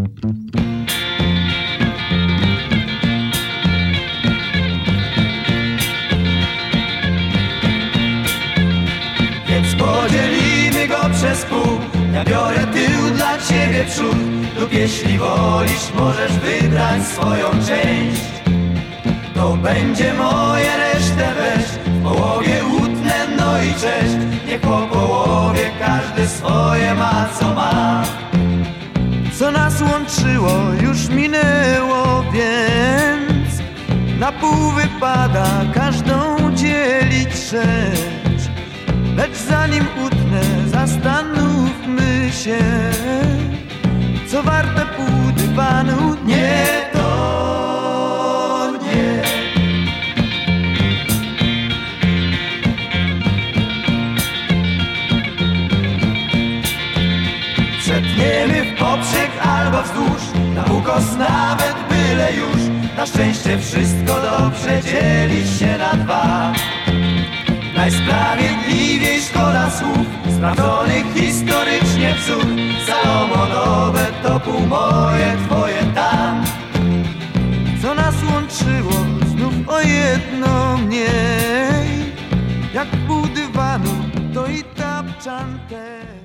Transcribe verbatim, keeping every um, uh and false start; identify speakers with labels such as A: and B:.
A: Więc podzielimy go przez pół. Ja biorę tył, dla ciebie przód. Lub jeśli wolisz, możesz wybrać swoją część. To będzie moje, resztę weź. W połowie utnę, no i cześć. Niech po połowie każdy swoje ma, co ma.
B: Co nas łączyło, już minęło, więc na pół wypada każdą dzielić rzecz. Lecz zanim utnę, zastanówmy się, co warte pół dywanu.
A: Nie, to nie. Przetniemy w poprzek albo wzdłuż, na ukos nawet byle już. Na szczęście wszystko dobrze dzieli się na dwa. Najsprawiedliwiej szkoda słów, sprawdzonych historycznie wzór. Salomonowe to pół moje, twoje tam.
B: Co nas łączyło, znów o jedno mniej. Jak pół dywanu, to i tapczan też.